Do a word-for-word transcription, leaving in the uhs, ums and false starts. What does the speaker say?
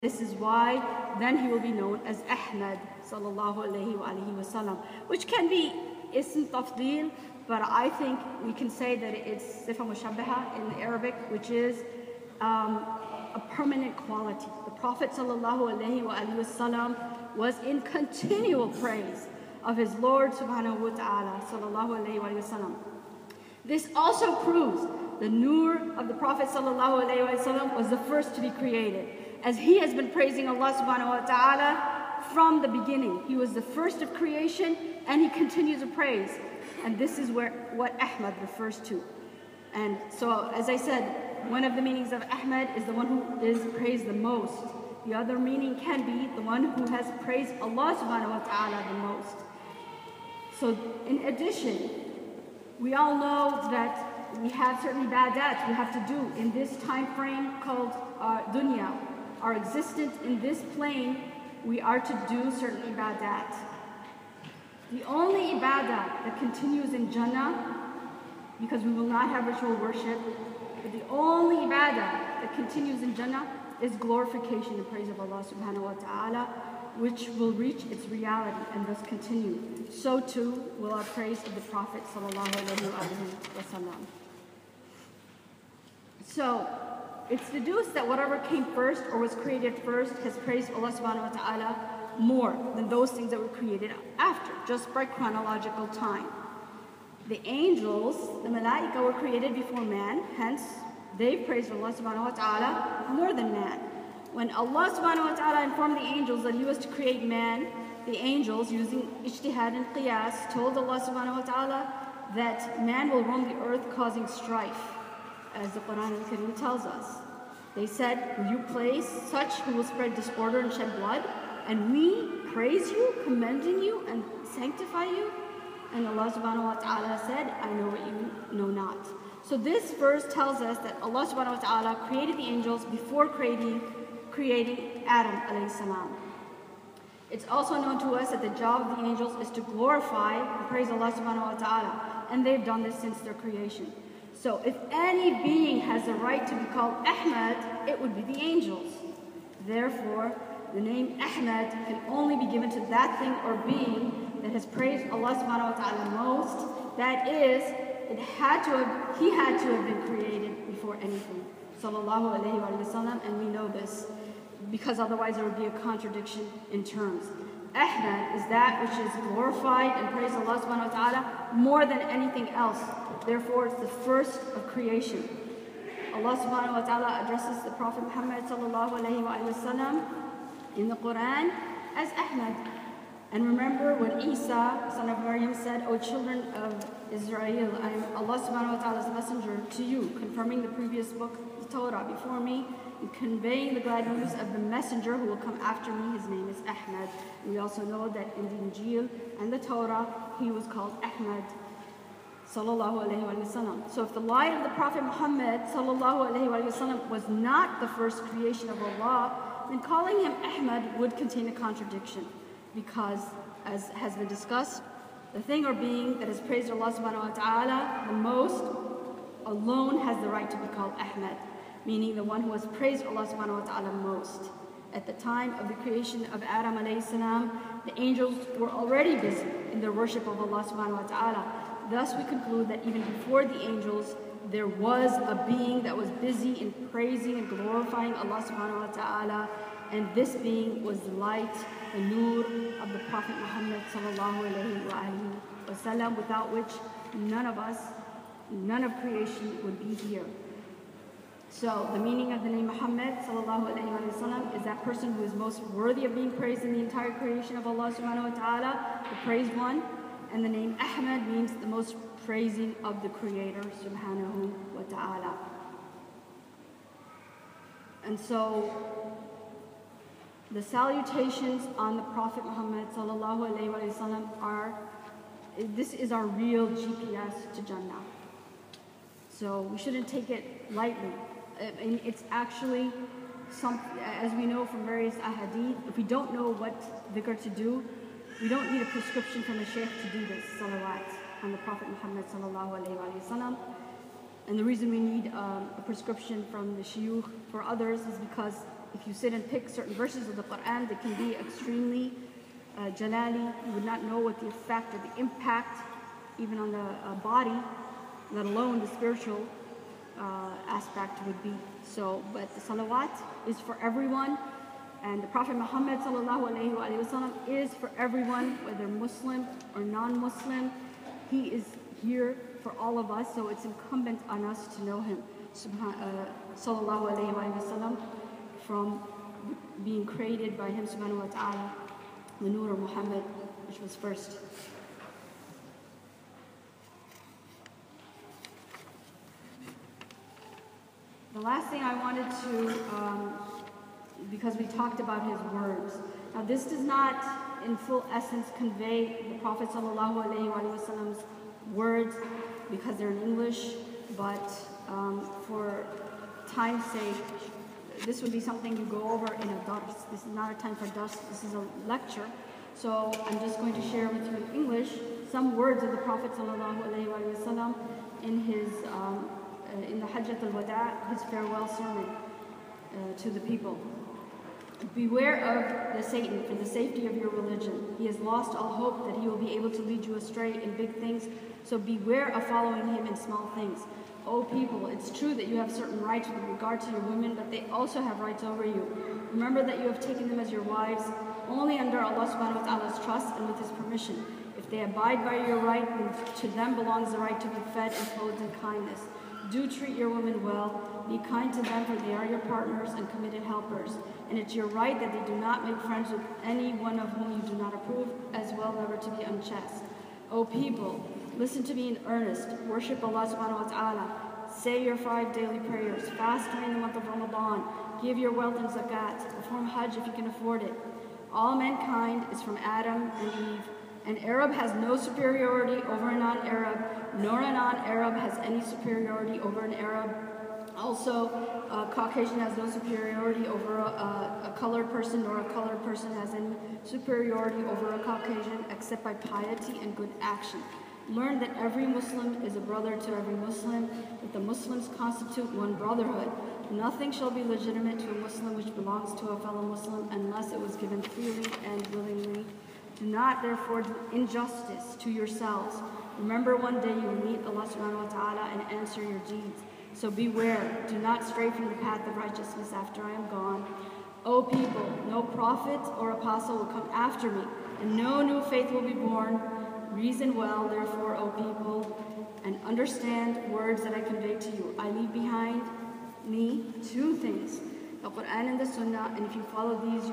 This is why then he will be known as Ahmad sallallahu alayhi wa alihi wasallam, which can be ism tafdeel, but I think we can say that it's sifa mushabbaha in Arabic, which is um, a permanent quality. The Prophet sallallahu alayhi wa alihi wasallam was in continual praise of his Lord subhanahu wa ta'ala sallallahu alayhi wa wasallam. This also proves the nur of the Prophet sallallahu alayhi wa sallam was the first to be created, as he has been praising Allah subhanahu wa ta'ala from the beginning. He was the first of creation and he continues to praise. And this is where what Ahmad refers to. And so, as I said, one of the meanings of Ahmad is the one who is praised the most. The other meaning can be the one who has praised Allah subhanahu wa ta'ala the most. So in addition, we all know that we have certain ibadat we have to do in this time frame called uh, dunya. Our existence in this plane, we are to do certain ibadat. The only ibadat that continues in Jannah, because we will not have ritual worship, but the only ibadat that continues in Jannah is glorification and praise of Allah subhanahu wa ta'ala, which will reach its reality and thus continue. So too will our praise of the Prophet sallallahu alaihi wasallam. So, it's deduced that whatever came first or was created first has praised Allah subhanahu wa ta'ala more than those things that were created after, just by chronological time. The angels, the malaika, were created before man, hence they praised Allah subhanahu wa ta'ala more than man. When Allah subhanahu wa ta'ala informed the angels that he was to create man, the angels, using ijtihad and qiyas, told Allah subhanahu wa ta'ala that man will roam the earth causing strife, as the Quran al-Karim tells us. They said, will you place such who will spread disorder and shed blood? And we praise you, commending you, and sanctify you? And Allah subhanahu wa ta'ala said, I know what you know not. So this verse tells us that Allah subhanahu wa ta'ala created the angels before creating, creating Adam alayhi salam. It's also known to us that the job of the angels is to glorify and praise Allah subhanahu wa ta'ala. And they've done this since their creation. So if any being has the right to be called Ahmad, it would be the angels. Therefore, the name Ahmad can only be given to that thing or being that has praised Allah subhanahu wa ta'ala most. That is, it had to have, he had to have been created before anything. Sallallahu alayhi wa sallam, and we know this, because otherwise there would be a contradiction in terms. Ahmad is that which is glorified and praised Allah subhanahu wa ta'ala more than anything else. Therefore, it's the first of creation. Allah subhanahu wa ta'ala addresses the Prophet Muhammad sallallahu alayhi wa sallam in the Quran as Ahmad. And remember when Isa, son of Maryam, said, O children of Israel, I am Allah subhanahu wa ta'ala's messenger to you, confirming the previous book, the Torah, before me, and conveying the glad news of the messenger who will come after me. His name is Ahmad. And we also know that in the Injil and the Torah, he was called Ahmad. Sallallahu alayhi wa sallam. So if the light of the Prophet Muhammad sallallahu alayhi wa sallam was not the first creation of Allah, then calling him Ahmad would contain a contradiction. Because, as has been discussed, the thing or being that has praised Allah subhanahu wa ta'ala the most alone has the right to be called Ahmad, meaning the one who has praised Allah subhanahu wa ta'ala most. At the time of the creation of Adam alayhi salam, the angels were already busy in their worship of Allah subhanahu wa ta'ala. Thus we conclude that even before the angels, there was a being that was busy in praising and glorifying Allah subhanahu wa ta'ala, and this being was the light, the nur of the Prophet Muhammad sallallahu alayhi wa sallam, without which none of us, none of creation would be here. So the meaning of the name Muhammad sallallahu alayhi wa sallam is that person who is most worthy of being praised in the entire creation of Allah subhanahu wa ta'ala, the praised one. And the name Ahmad means the most praising of the Creator subhanahu wa ta'ala. And so the salutations on the Prophet Muhammad sallallahu alayhi wa sallam are, this is our real G P S to Jannah. So we shouldn't take it lightly. And it's actually, some, as we know from various ahadith, if we don't know what dhikr to do, we don't need a prescription from a sheikh to do this, salawat, on the Prophet Muhammad sallallahu alayhi wa sallam. And the reason we need um, a prescription from the shuyukh for others is because if you sit and pick certain verses of the Quran, they can be extremely uh, jalali. You would not know what the effect or the impact, even on the uh, body, let alone the spiritual uh, aspect would be. So, but the salawat is for everyone, and the Prophet Muhammad sallallahu alaihi wasallam is for everyone, whether Muslim or non-Muslim. He is here for all of us, so it's incumbent on us to know him, Subhan- uh, sallallahu alaihi wasallam, from being created by him subhanahu wa ta'ala, the Nur of Muhammad, which was first. The last thing I wanted to, um, because we talked about his words. Now this does not, in full essence, convey the Prophet sallallahu alaihi wasallam's words because they're in English, but um, for time's sake, this would be something you go over in a dars. This is not a time for dars, this is a lecture. So I'm just going to share with you in English some words of the Prophet sallallahu alaihi wasallam in his um, uh, in the Hajjat al-Wada, his farewell sermon uh, to the people. Beware of the Satan for the safety of your religion. He has lost all hope that he will be able to lead you astray in big things, so beware of following him in small things. O people, it's true that you have certain rights with regard to your women, but they also have rights over you. Remember that you have taken them as your wives only under Allah subhanahu wa ta'ala's trust and with his permission. If they abide by your right, then to them belongs the right to be fed and clothed in kindness. Do treat your women well. Be kind to them, for they are your partners and committed helpers. And it's your right that they do not make friends with any one of whom you do not approve, as well never to be unchaste. O people, listen to me in earnest. Worship Allah subhanahu wa ta'ala. Say your five daily prayers. Fast during the month of Ramadan. Give your wealth in zakat. Perform Hajj if you can afford it. All mankind is from Adam and Eve. An Arab has no superiority over a non-Arab, nor a non-Arab has any superiority over an Arab. Also, a Caucasian has no superiority over a, a, a colored person, nor a colored person has any superiority over a Caucasian, except by piety and good action. Learn that every Muslim is a brother to every Muslim, that the Muslims constitute one brotherhood. Nothing shall be legitimate to a Muslim which belongs to a fellow Muslim unless it was given freely and willingly. Do not therefore do injustice to yourselves. Remember one day you will meet Allah subhanahu wa ta'ala and answer your deeds. So beware, do not stray from the path of righteousness after I am gone. O people, no prophet or apostle will come after me, and no new faith will be born. Reason well, therefore, O people, and understand words that I convey to you. I leave behind me two things, the Quran and the Sunnah, and if you follow these,